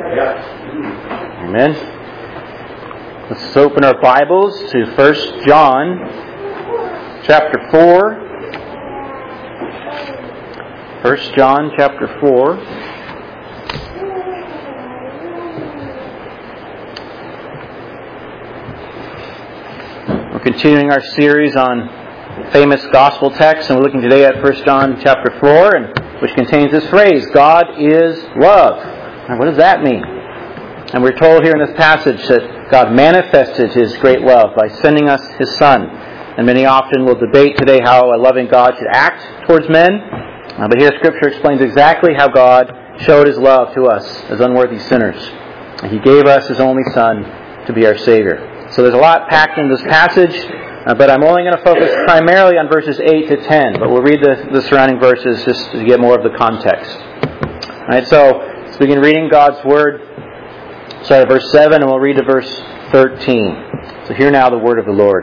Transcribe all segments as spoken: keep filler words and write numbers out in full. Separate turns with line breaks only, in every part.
Amen. Let's open our Bibles to First John chapter four. First John chapter four. We're continuing our series on famous gospel texts, and we're looking today at First John chapter four, and which contains this phrase, God is love. Now, what does that mean? And we're told here in this passage that God manifested His great love by sending us His Son. And many often will debate today how a loving God should act towards men. Uh, but here Scripture explains exactly how God showed His love to us as unworthy sinners. And He gave us His only Son to be our Savior. So there's a lot packed in this passage, uh, but I'm only going to focus primarily on verses eight to ten. But we'll read the, the surrounding verses just to get more of the context. All right, so let's begin reading God's Word. Start at verse seven, and we'll read to verse thirteen. So hear now the word of the Lord.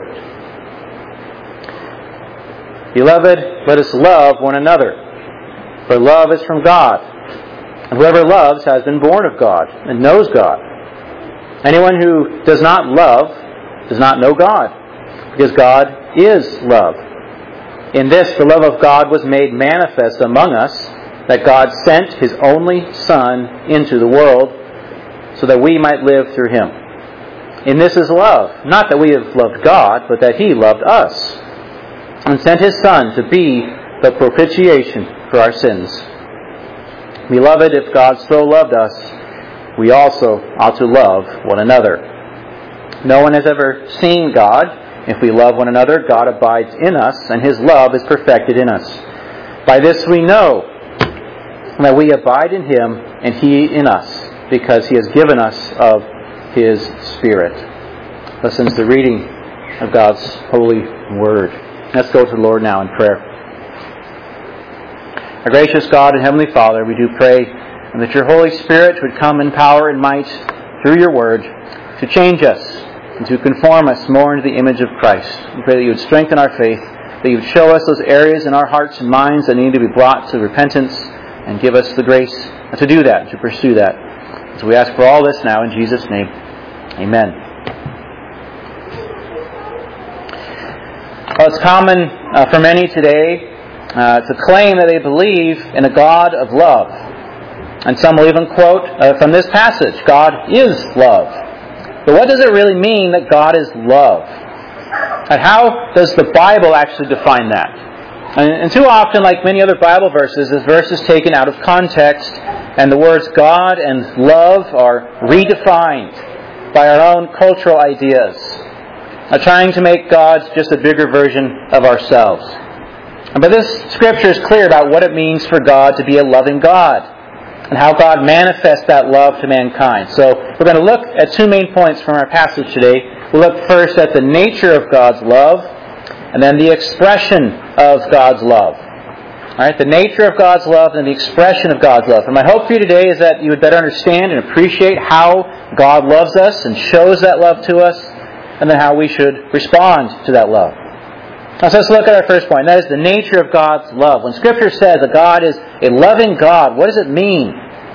Beloved, let us love one another, for love is from God. And whoever loves has been born of God and knows God. Anyone who does not love does not know God, because God is love. In this, the love of God was made manifest among us, that God sent His only Son into the world, so that we might live through Him. In this is love, not that we have loved God, but that He loved us, and sent His Son to be the propitiation for our sins. Beloved, if God so loved us, we also ought to love one another. No one has ever seen God. If we love one another, God abides in us, and His love is perfected in us. By this we know that we abide in Him, and He in us, because He has given us of His Spirit. Listen to the reading of God's holy Word. Let's go to the Lord now in prayer. Our gracious God and Heavenly Father, we do pray that Your Holy Spirit would come in power and might through Your Word to change us and to conform us more into the image of Christ. We pray that You would strengthen our faith, that You would show us those areas in our hearts and minds that need to be brought to repentance, and give us the grace to do that, to pursue that. So we ask for all this now in Jesus' name. Amen. Well, it's common uh, for many today uh, to claim that they believe in a God of love. And some will even quote uh, from this passage, God is love. But what does it really mean that God is love? And how does the Bible actually define that? And, and too often, like many other Bible verses, this verse is taken out of context, and the words God and love are redefined by our own cultural ideas, uh, trying to make God just a bigger version of ourselves. But this Scripture is clear about what it means for God to be a loving God, and how God manifests that love to mankind. So we're going to look at two main points from our passage today. We'll look first at the nature of God's love, and then the expression of God's love. All right, the nature of God's love and the expression of God's love. And my hope for you today is that you would better understand and appreciate how God loves us and shows that love to us, and then how we should respond to that love. Now, so let's look at our first point. That is the nature of God's love. When Scripture says that God is a loving God, what does it mean?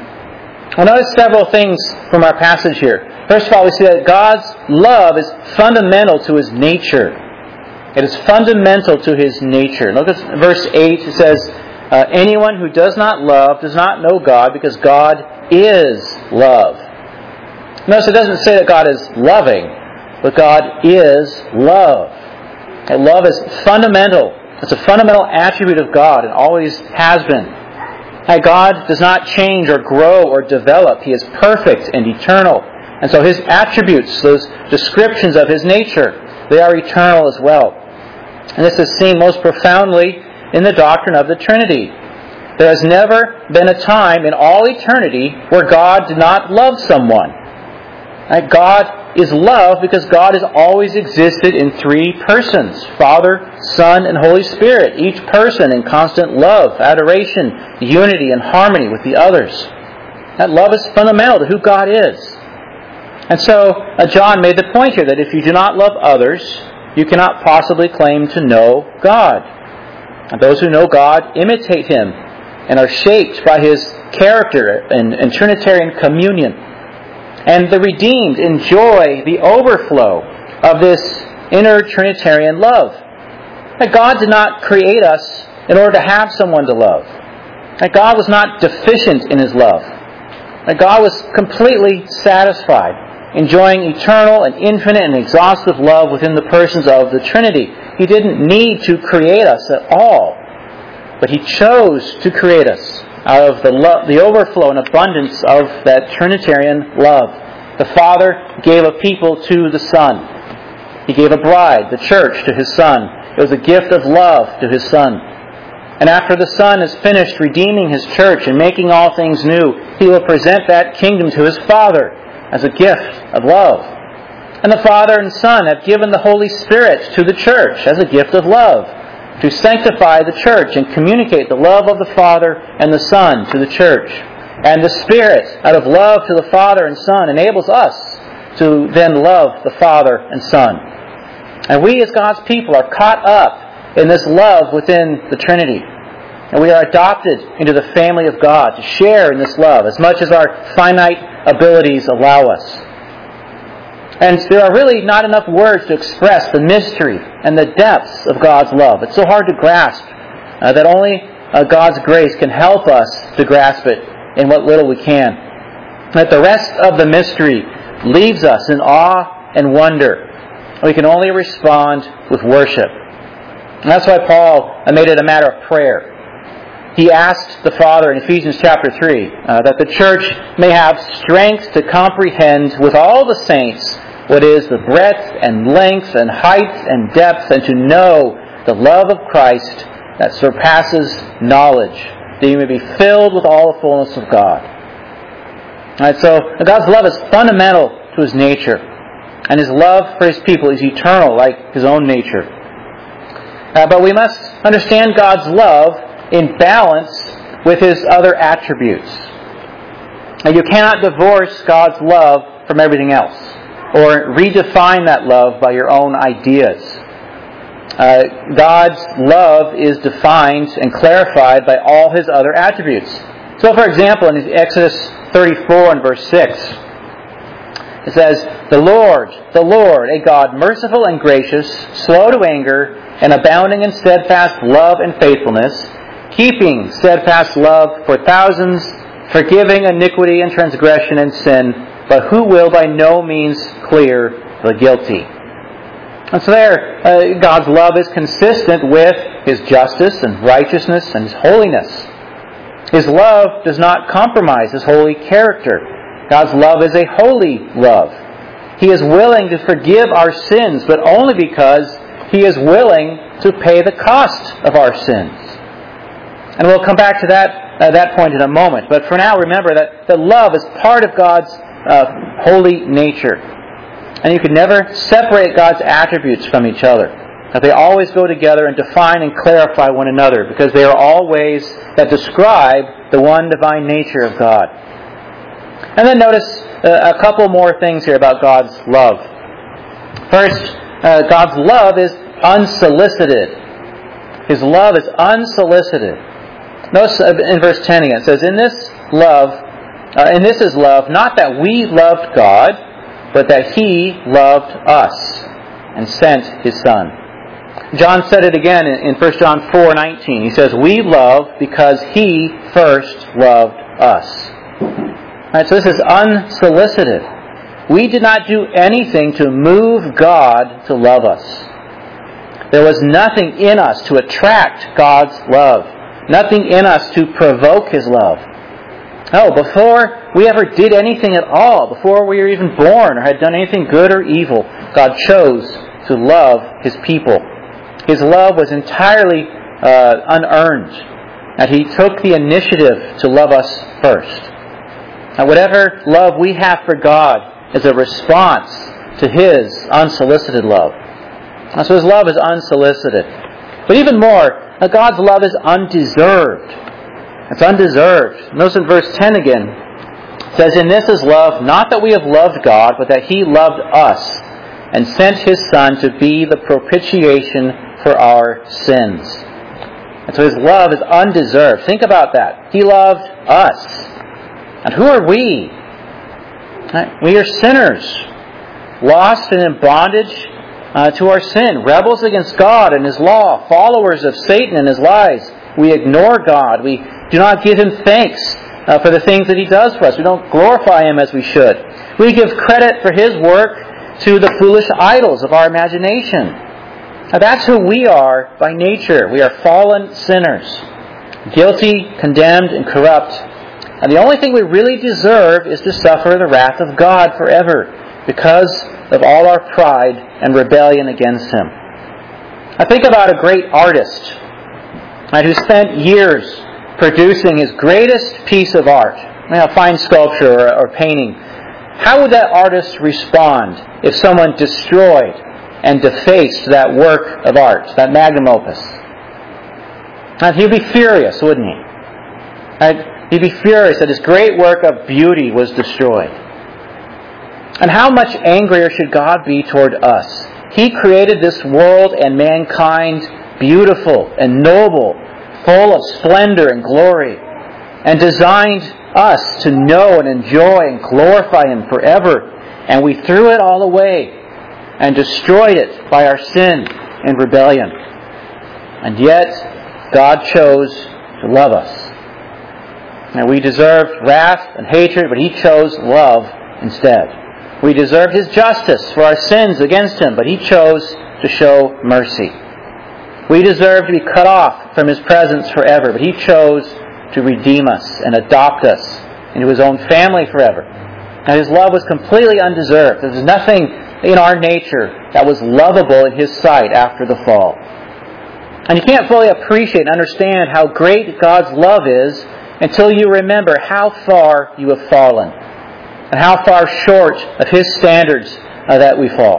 Well, notice several things from our passage here. First of all, we see that God's love is fundamental to His nature. It is fundamental to His nature. Look at verse eight. It says, uh, anyone who does not love does not know God, because God is love. Notice it doesn't say that God is loving, but God is love. And love is fundamental. It's a fundamental attribute of God and always has been. And God does not change or grow or develop. He is perfect and eternal. And so His attributes, those descriptions of His nature, they are eternal as well. And this is seen most profoundly in the doctrine of the Trinity. There has never been a time in all eternity where God did not love someone. And God is love because God has always existed in three persons, Father, Son, and Holy Spirit, each person in constant love, adoration, unity, and harmony with the others. That love is fundamental to who God is. And so uh, John made the point here that if you do not love others, you cannot possibly claim to know God. And those who know God imitate Him and are shaped by His character and, and Trinitarian communion. And the redeemed enjoy the overflow of this inner Trinitarian love. That God did not create us in order to have someone to love. That God was not deficient in His love. That God was completely satisfied, enjoying eternal and infinite and exhaustive love within the persons of the Trinity. He didn't need to create us at all, but He chose to create us out of the lo- the overflow and abundance of that Trinitarian love. The Father gave a people to the Son. He gave a bride, the church, to His Son. It was a gift of love to His Son. And after the Son is finished redeeming His church and making all things new, He will present that kingdom to His Father as a gift of love. And the Father and Son have given the Holy Spirit to the church as a gift of love, to sanctify the church and communicate the love of the Father and the Son to the church. And the Spirit, out of love to the Father and Son, enables us to then love the Father and Son. And we as God's people are caught up in this love within the Trinity. And we are adopted into the family of God to share in this love as much as our finite abilities allow us. And there are really not enough words to express the mystery and the depths of God's love. It's so hard to grasp uh, that only uh, God's grace can help us to grasp it in what little we can. That the rest of the mystery leaves us in awe and wonder. We can only respond with worship. And that's why Paul made it a matter of prayer. He asked the Father in Ephesians chapter three uh, that the church may have strength to comprehend with all the saints what is the breadth and length and height and depth, and to know the love of Christ that surpasses knowledge, that you may be filled with all the fullness of God. All right, so God's love is fundamental to His nature, and His love for His people is eternal, like His own nature. Uh, but we must understand God's love in balance with His other attributes. Now, you cannot divorce God's love from everything else, or redefine that love by your own ideas. Uh, God's love is defined and clarified by all His other attributes. So, for example, in Exodus thirty-four and verse six, it says, "The Lord, the Lord, a God merciful and gracious, slow to anger, and abounding in steadfast love and faithfulness, keeping steadfast love for thousands, forgiving iniquity and transgression and sin, but who will by no means clear the guilty." And so there, uh, God's love is consistent with His justice and righteousness and His holiness. His love does not compromise His holy character. God's love is a holy love. He is willing to forgive our sins, but only because He is willing to pay the cost of our sins. And we'll come back to that uh, that point in a moment. But for now, remember that, that love is part of God's uh, holy nature. And you can never separate God's attributes from each other. That they always go together and define and clarify one another, because they are all ways that describe the one divine nature of God. And then notice uh, a couple more things here about God's love. First, uh, God's love is unsolicited. His love is unsolicited. Notice in verse ten again, it says, "In this love, uh, in this is love, not that we loved God, but that He loved us and sent His Son." John said it again in First John four nineteen. He says, "We love because He first loved us." All right, so this is unsolicited. We did not do anything to move God to love us. There was nothing in us to attract God's love. Nothing in us to provoke His love. No, before we ever did anything at all, before we were even born or had done anything good or evil, God chose to love His people. His love was entirely uh, unearned, and He took the initiative to love us first. And whatever love we have for God is a response to His unsolicited love. And so His love is unsolicited. But even more, God's love is undeserved. It's undeserved. Notice in verse ten again, it says, "In this is love, not that we have loved God, but that He loved us and sent His Son to be the propitiation for our sins." And so His love is undeserved. Think about that. He loved us. And who are we? We are sinners, lost and in bondage uh, to our sin, rebels against God and His law, followers of Satan and his lies. We ignore God. We do not give Him thanks uh, for the things that He does for us. We don't glorify Him as we should. We give credit for His work to the foolish idols of our imagination. Now, that's who we are by nature. We are fallen sinners, guilty, condemned, and corrupt. And the only thing we really deserve is to suffer the wrath of God forever because of all our pride and rebellion against Him. I think about a great artist right, who spent years producing his greatest piece of art, you know, fine sculpture or, or painting. How would that artist respond if someone destroyed and defaced that work of art, that magnum opus? And he'd be furious, wouldn't he? Right? He'd be furious that his great work of beauty was destroyed. And how much angrier should God be toward us? He created this world and mankind beautiful and noble, full of splendor and glory, and designed us to know and enjoy and glorify Him forever. And we threw it all away and destroyed it by our sin and rebellion. And yet, God chose to love us. Now, we deserved wrath and hatred, but He chose love instead. We deserved His justice for our sins against Him, but He chose to show mercy. We deserved to be cut off from His presence forever, but He chose to redeem us and adopt us into His own family forever. Now, His love was completely undeserved. There was nothing in our nature that was lovable in His sight after the fall. And you can't fully appreciate and understand how great God's love is until you remember how far you have fallen and how far short of His standards uh, that we fall.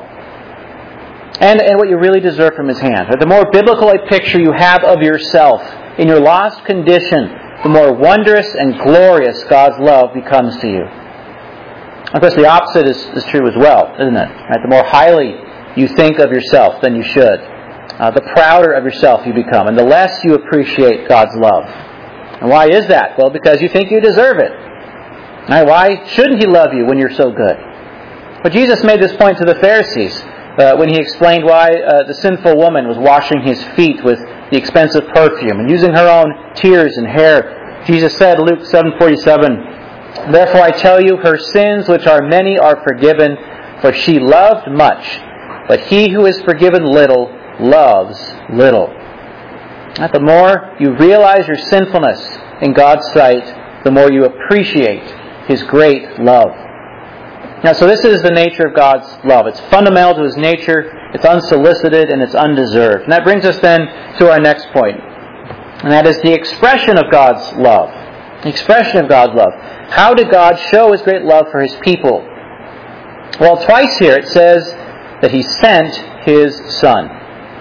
And, and what you really deserve from His hand. The more biblical a picture you have of yourself in your lost condition, the more wondrous and glorious God's love becomes to you. Of course, the opposite is, is true as well, isn't it? Right? The more highly you think of yourself than you should, uh, the prouder of yourself you become, and the less you appreciate God's love. And why is that? Well, because you think you deserve it. Right? Why shouldn't He love you when you're so good? But Jesus made this point to the Pharisees uh, when He explained why uh, the sinful woman was washing His feet with the expensive perfume and using her own tears and hair. Jesus said, Luke seven forty-seven, "Therefore I tell you, her sins, which are many, are forgiven, for she loved much. But he who is forgiven little, loves little." The more you realize your sinfulness in God's sight, the more you appreciate His great love. Now, so this is the nature of God's love. It's fundamental to His nature, it's unsolicited, and it's undeserved. And that brings us then to our next point. And that is the expression of God's love. The expression of God's love. How did God show His great love for His people? Well, twice here it says that He sent His Son.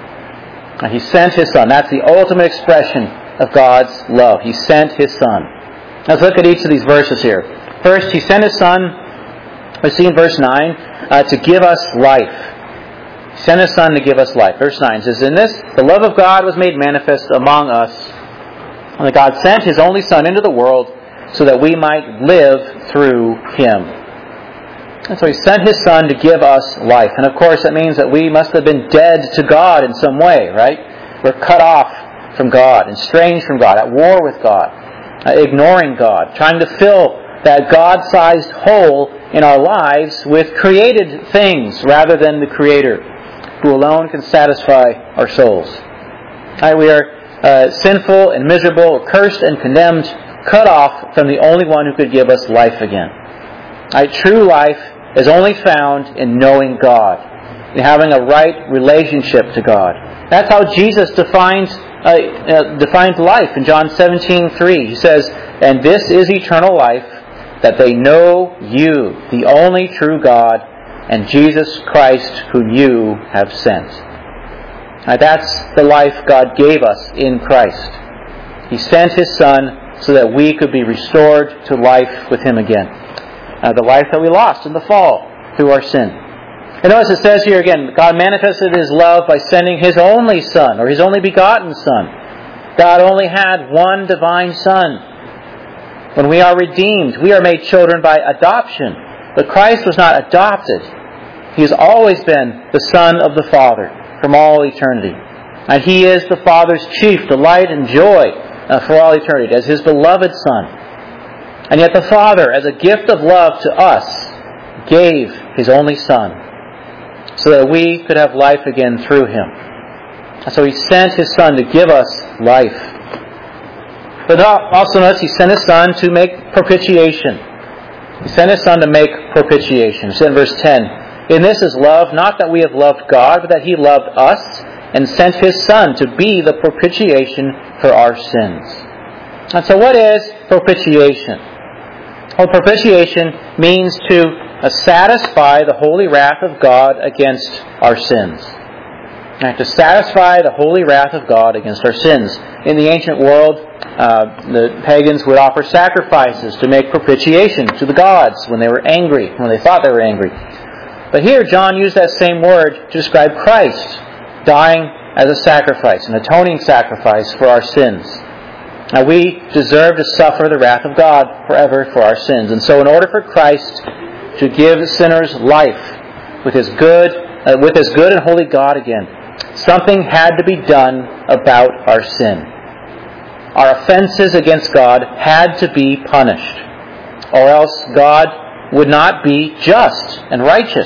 He sent His Son. That's the ultimate expression of God's love. He sent His Son. Let's look at each of these verses here. First, He sent His Son, we see in verse nine, uh, to give us life. He sent His Son to give us life. Verse nine says, "In this, the love of God was made manifest among us, and that God sent His only Son into the world so that we might live through Him." And so He sent His Son to give us life. And of course that means that we must have been dead to God in some way, right? We're cut off from God, estranged from God, at war with God, uh, ignoring God, trying to fill that God-sized hole in our lives with created things rather than the Creator, who alone can satisfy our souls. Right, we are uh, sinful and miserable, cursed and condemned, cut off from the only one who could give us life again. Right, true life is only found in knowing God, in having a right relationship to God. That's how Jesus defines uh, uh, defines life in John seventeen three. He says, "And this is eternal life, that they know you, the only true God, and Jesus Christ, whom you have sent." Now, that's the life God gave us in Christ. He sent His Son so that we could be restored to life with Him again. Uh, the life that we lost in the fall through our sin. And notice it says here again, God manifested His love by sending His only Son, or His only begotten Son. God only had one divine Son. When we are redeemed, we are made children by adoption. But Christ was not adopted. He has always been the Son of the Father from all eternity. And He is the Father's chief delight and joy uh, for all eternity, as His beloved Son. And yet the Father, as a gift of love to us, gave His only Son so that we could have life again through Him. And so He sent His Son to give us life. But also notice He sent His Son to make propitiation. He sent His Son to make propitiation. He said in verse ten, "In this is love, not that we have loved God, but that He loved us and sent His Son to be the propitiation for our sins." And so what is propitiation? Well, propitiation means to uh, satisfy the holy wrath of God against our sins. Right, to satisfy the holy wrath of God against our sins. In the ancient world, uh, the pagans would offer sacrifices to make propitiation to the gods when they were angry, when they thought they were angry. But here John used that same word to describe Christ dying as a sacrifice, an atoning sacrifice for our sins. Now we deserve to suffer the wrath of God forever for our sins. And so in order for Christ to give sinners life with His good, uh, with His good and holy God again, something had to be done about our sin. Our offenses against God had to be punished, or else God would not be just and righteous.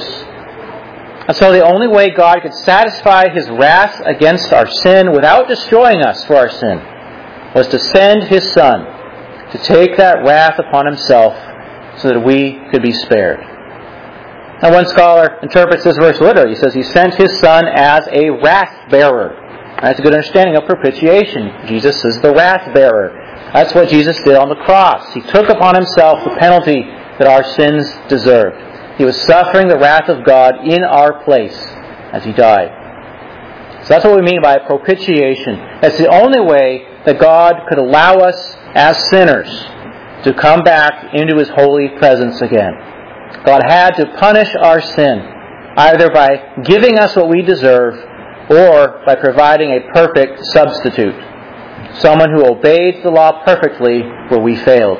And so the only way God could satisfy His wrath against our sin without destroying us for our sin was to send His Son to take that wrath upon Himself so that we could be spared. Now one scholar interprets this verse literally. He says He sent His Son as a wrath-bearer. That's a good understanding of propitiation. Jesus is the wrath-bearer. That's what Jesus did on the cross. He took upon Himself the penalty that our sins deserved. He was suffering the wrath of God in our place as He died. So that's what we mean by propitiation. That's the only way that God could allow us as sinners to come back into His holy presence again. God had to punish our sin, either by giving us what we deserve or by providing a perfect substitute, someone who obeyed the law perfectly where we failed.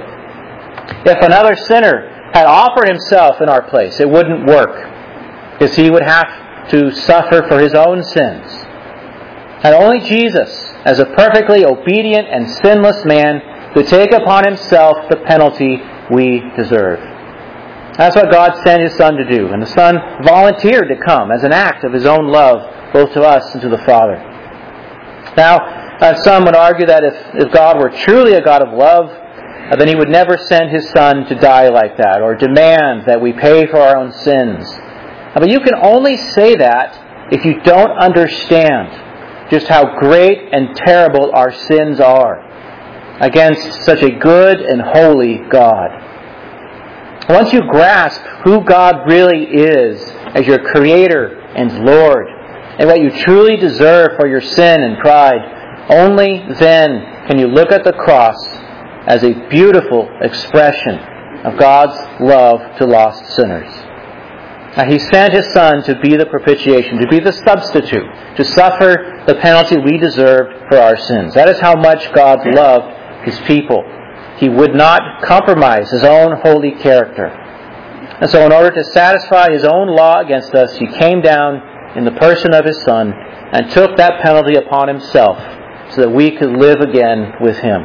If another sinner had offered himself in our place, it wouldn't work, because he would have to suffer for his own sins. And only Jesus, as a perfectly obedient and sinless man, could take upon Himself the penalty we deserve. That's what God sent His Son to do. And the Son volunteered to come as an act of His own love, both to us and to the Father. Now, uh, some would argue that if, if God were truly a God of love, uh, then He would never send His Son to die like that, or demand that we pay for our own sins. Uh, but you can only say that if you don't understand just how great and terrible our sins are against such a good and holy God. Once you grasp who God really is as your Creator and Lord, and what you truly deserve for your sin and pride, only then can you look at the cross as a beautiful expression of God's love to lost sinners. Now, He sent His Son to be the propitiation, to be the substitute, to suffer the penalty we deserved for our sins. That is how much God loved His people. He would not compromise His own holy character. And so in order to satisfy His own law against us, He came down in the person of His Son and took that penalty upon Himself so that we could live again with Him.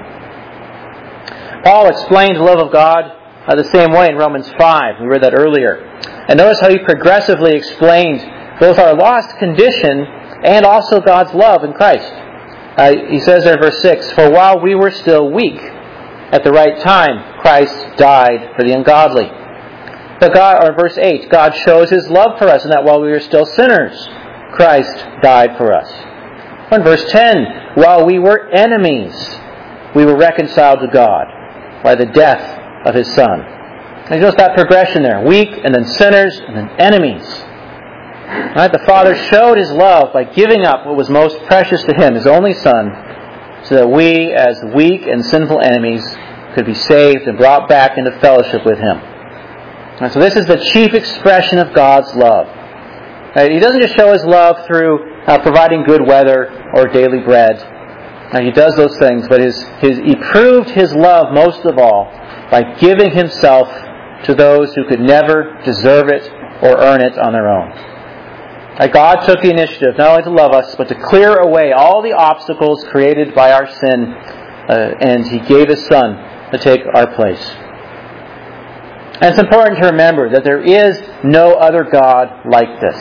Paul explained the love of God uh, the same way in Romans five. We read that earlier. And notice how he progressively explained both our lost condition and also God's love in Christ. Uh, he says there in verse six, "For while we were still weak, at the right time Christ died for the ungodly." But God, or verse eight, God shows His love for us in that while we were still sinners, Christ died for us. Or in verse ten, "While we were enemies, we were reconciled to God by the death of His Son." And you notice that progression there. Weak, and then sinners, and then enemies. Right? The Father showed His love by giving up what was most precious to Him, His only Son, so that we, as weak and sinful enemies, could be saved and brought back into fellowship with Him. And so this is the chief expression of God's love. Right? He doesn't just show His love through uh, providing good weather or daily bread. Now, He does those things, but his, his, He proved His love most of all by giving Himself to those who could never deserve it or earn it on their own. That God took the initiative not only to love us, but to clear away all the obstacles created by our sin, uh, and He gave His Son to take our place. And it's important to remember that there is no other God like this.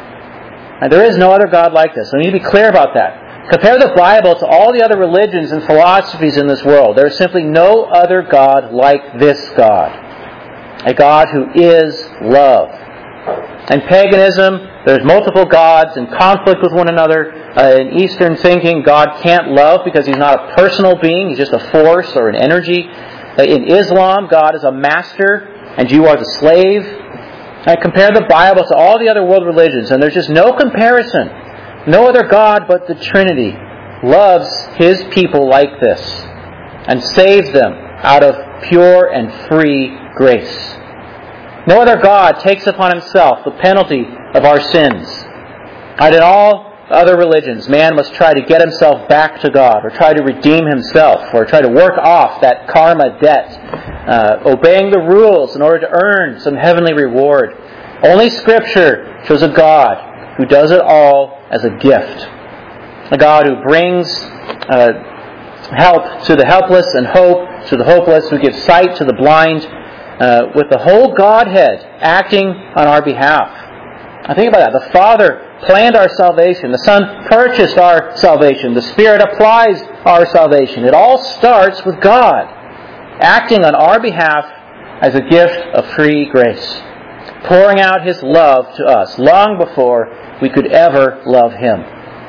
And there is no other God like this. We need to be clear about that. Compare the Bible to all the other religions and philosophies in this world. There is simply no other God like this God. A God who is love. In paganism, there's multiple gods in conflict with one another. Uh, in Eastern thinking, God can't love because He's not a personal being. He's just a force or an energy. Uh, in Islam, God is a master and you are the slave. I compare the Bible to all the other world religions, and there's just no comparison. No other God but the Trinity loves His people like this and saves them out of pure and free grace. No other God takes upon Himself the penalty of our sins. And in all other religions, man must try to get himself back to God, or try to redeem himself, or try to work off that karma debt, uh, obeying the rules in order to earn some heavenly reward. Only Scripture shows a God who does it all as a gift. A God who brings uh, help to the helpless and hope to the hopeless, who gives sight to the blind, uh, with the whole Godhead acting on our behalf. Now think about that. The Father planned our salvation. The Son purchased our salvation. The Spirit applies our salvation. It all starts with God acting on our behalf as a gift of free grace, pouring out His love to us long before we could ever love Him.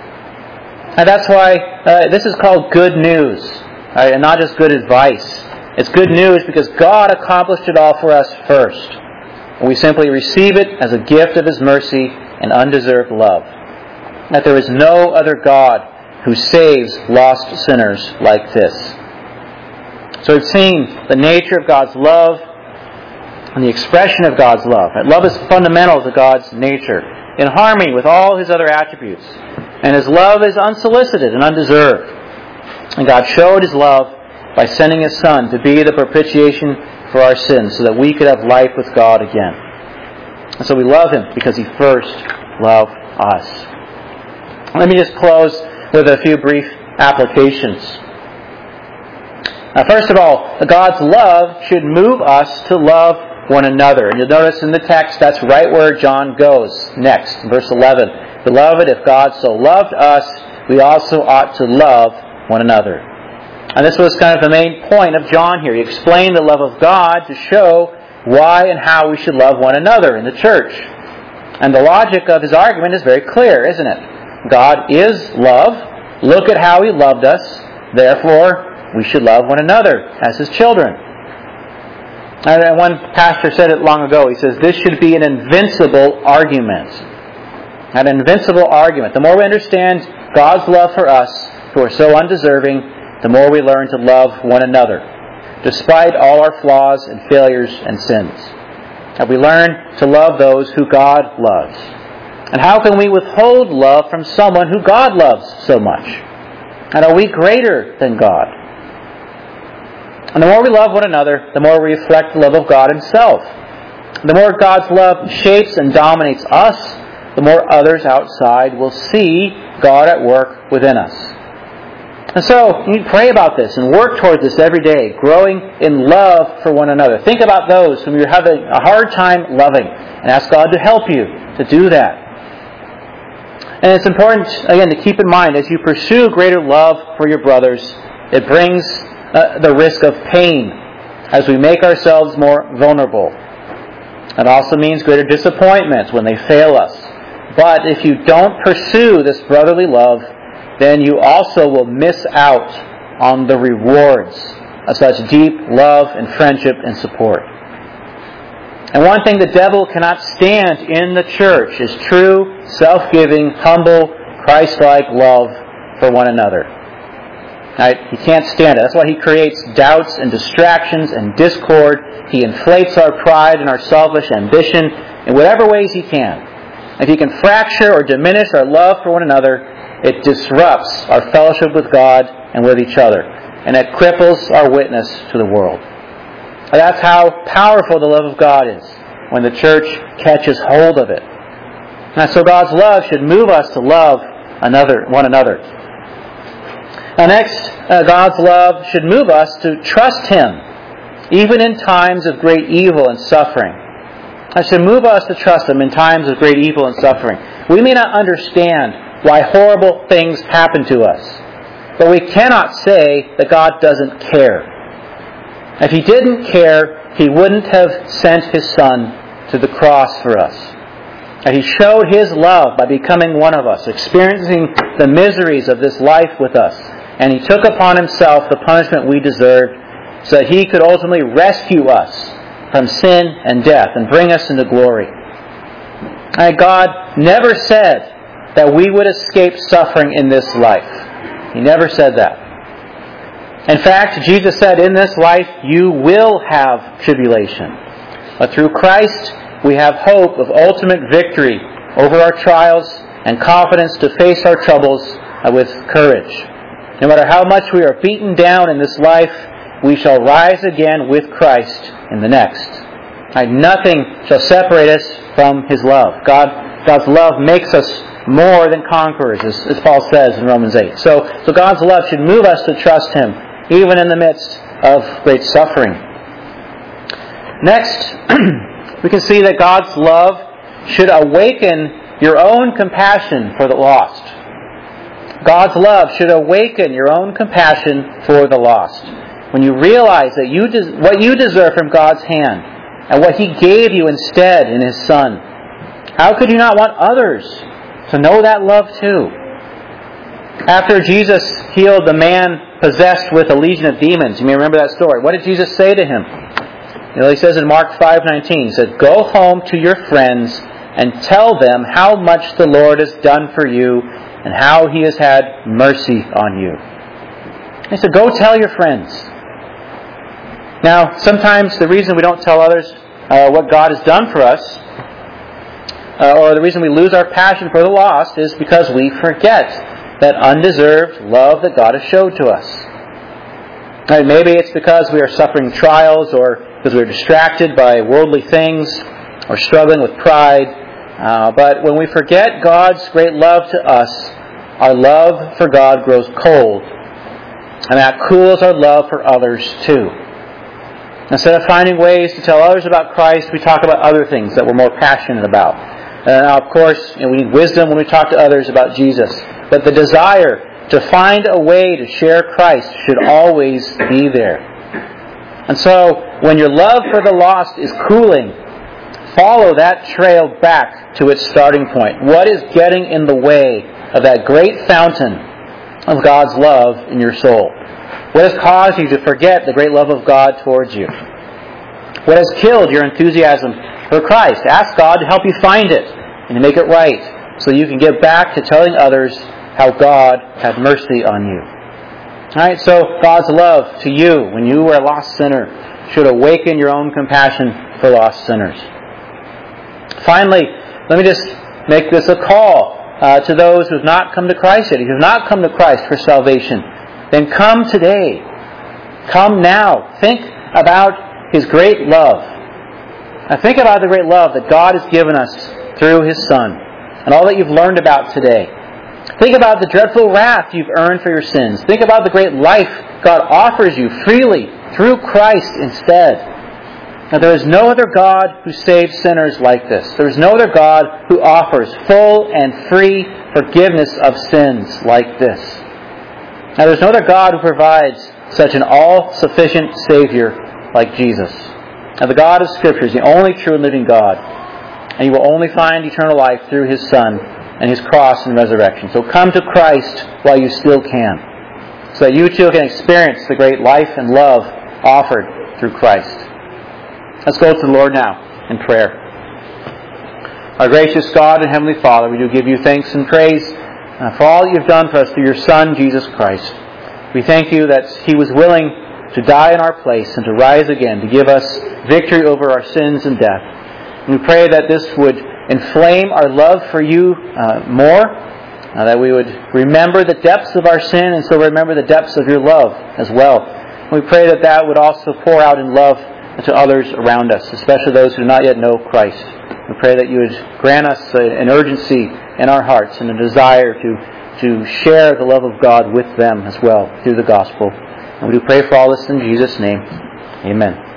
And that's why uh, this is called good news, right? And not just good advice. It's good news because God accomplished it all for us first. We simply receive it as a gift of His mercy and undeserved love. That there is no other God who saves lost sinners like this. So we've seen the nature of God's love and the expression of God's love. That love is fundamental to God's nature, in harmony with all His other attributes. And His love is unsolicited and undeserved. And God showed His love by sending His Son to be the propitiation for our sins, so that we could have life with God again. And so we love Him because He first loved us. Let me just close with a few brief applications. Now, first of all, God's love should move us to love one another. And you'll notice in the text, that's right where John goes next, verse eleven. Beloved, if God so loved us, we also ought to love one another. And this was kind of the main point of John here. He explained the love of God to show why and how we should love one another in the church. And the logic of his argument is very clear, isn't it? God is love. Look at how He loved us. Therefore, we should love one another as His children. And one pastor said it long ago. He says, this should be an invincible argument. An invincible argument. The more we understand God's love for us, who are so undeserving, the more we learn to love one another, despite all our flaws and failures and sins. And we learn to love those who God loves. And how can we withhold love from someone who God loves so much? And are we greater than God? And the more we love one another, the more we reflect the love of God Himself. The more God's love shapes and dominates us, the more others outside will see God at work within us. And so, you need to pray about this and work toward this every day, growing in love for one another. Think about those whom you're having a hard time loving, and ask God to help you to do that. And it's important, again, to keep in mind, as you pursue greater love for your brothers, it brings uh, the risk of pain as we make ourselves more vulnerable. It also means greater disappointment when they fail us. But if you don't pursue this brotherly love, then you also will miss out on the rewards of such deep love and friendship and support. And one thing the devil cannot stand in the church is true, self-giving, humble, Christ-like love for one another. Right? He can't stand it. That's why he creates doubts and distractions and discord. He inflates our pride and our selfish ambition in whatever ways he can. If he can fracture or diminish our love for one another, it disrupts our fellowship with God and with each other. And it cripples our witness to the world. That's how powerful the love of God is when the church catches hold of it. And so God's love should move us to love another, one another. Now next, uh, God's love should move us to trust Him, even in times of great evil and suffering. It should move us to trust Him in times of great evil and suffering. We may not understand why horrible things happen to us, but we cannot say that God doesn't care. If He didn't care, He wouldn't have sent His Son to the cross for us. And He showed His love by becoming one of us, experiencing the miseries of this life with us. And He took upon Himself the punishment we deserved so that He could ultimately rescue us from sin and death and bring us into glory. And God never said that we would escape suffering in this life. He never said that. In fact, Jesus said, in this life you will have tribulation. But through Christ we have hope of ultimate victory over our trials and confidence to face our troubles with courage. No matter how much we are beaten down in this life, we shall rise again with Christ in the next. Right? Nothing shall separate us from His love. God, God's love makes us more than conquerors, as, as Paul says in Romans eight. So, so God's love should move us to trust Him, even in the midst of great suffering. Next, we can see that God's love should awaken your own compassion for the lost. God's love should awaken your own compassion for the lost. When you realize that you des- what you deserve from God's hand and what He gave you instead in His Son, how could you not want others to know that love too? After Jesus healed the man possessed with a legion of demons, you may remember that story. What did Jesus say to him? You know, He says in Mark five nineteen, He said, "Go home to your friends and tell them how much the Lord has done for you and how He has had mercy on you." He said, go tell your friends. Now, sometimes the reason we don't tell others uh, what God has done for us, uh, or the reason we lose our passion for the lost, is because we forget that undeserved love that God has showed to us. Right, maybe it's because we are suffering trials, or because we're distracted by worldly things, or struggling with pride. Uh, but when we forget God's great love to us, our love for God grows cold. And that cools our love for others too. Instead of finding ways to tell others about Christ, we talk about other things that we're more passionate about. And now, of course, you know, we need wisdom when we talk to others about Jesus. But the desire to find a way to share Christ should always be there. And so, when your love for the lost is cooling, follow that trail back to its starting point. What is getting in the way of that great fountain of God's love in your soul? What has caused you to forget the great love of God towards you? What has killed your enthusiasm for Christ? Ask God to help you find it and to make it right so you can get back to telling others how God had mercy on you. Alright, so God's love to you when you were a lost sinner should awaken your own compassion for lost sinners. Finally, let me just make this a call uh, to those who have not come to Christ yet. If you have not come to Christ for salvation, then come today. Come now. Think about His great love. Now think about the great love that God has given us through His Son and all that you've learned about today. Think about the dreadful wrath you've earned for your sins. Think about the great life God offers you freely through Christ instead. Now there is no other God who saves sinners like this. There is no other God who offers full and free forgiveness of sins like this. Now there's no other God who provides such an all-sufficient Savior like Jesus. Now the God of Scripture is the only true and living God. And you will only find eternal life through His Son and His cross and resurrection. So come to Christ while you still can, so that you too can experience the great life and love offered through Christ. Let's go to the Lord now in prayer. Our gracious God and Heavenly Father, we do give you thanks and praise uh, for all you've done for us through your Son, Jesus Christ. We thank you that He was willing to die in our place and to rise again to give us victory over our sins and death. And we pray that this would inflame our love for you uh, more, uh, that we would remember the depths of our sin and so remember the depths of your love as well. And we pray that that would also pour out in love to others around us, especially those who do not yet know Christ. We pray that you would grant us an urgency in our hearts and a desire to, to share the love of God with them as well through the gospel. And we do pray for all this in Jesus' name. Amen.